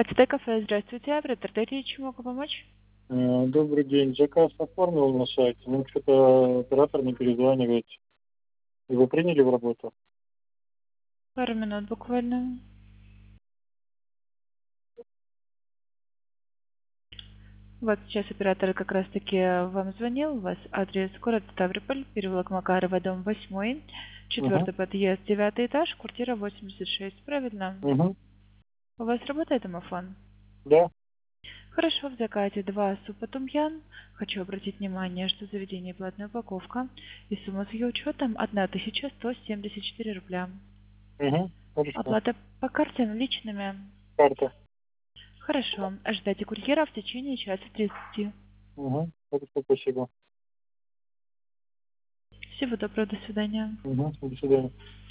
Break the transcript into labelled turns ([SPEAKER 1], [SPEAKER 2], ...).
[SPEAKER 1] АТТ кафе, здравствуйте. Оператор Дарья, чем могу помочь?
[SPEAKER 2] Добрый день. Заказ оформил на сайте, но что-то оператор не перезванивает. Его приняли в работу?
[SPEAKER 1] Пару минут буквально. Вот сейчас оператор как раз-таки вам звонил. У вас адрес город Ставрополь, переулок Макарова, дом 8,
[SPEAKER 2] Угу.
[SPEAKER 1] 4 подъезд, 9 этаж, квартира 86. Правильно?
[SPEAKER 2] Угу.
[SPEAKER 1] У вас работает домофон?
[SPEAKER 2] Да.
[SPEAKER 1] Хорошо, в заказе 2 супа тумьян. Хочу обратить внимание, что заведение платная упаковка. И сумма с ее учетом 1174 рубля.
[SPEAKER 2] Угу. Хорошо.
[SPEAKER 1] Оплата по карте наличными.
[SPEAKER 2] Карта.
[SPEAKER 1] Хорошо. Ожидайте курьера в течение часа 30.
[SPEAKER 2] Угу. Хорошо, спасибо.
[SPEAKER 1] Всего доброго, до свидания.
[SPEAKER 2] Угу. До свидания.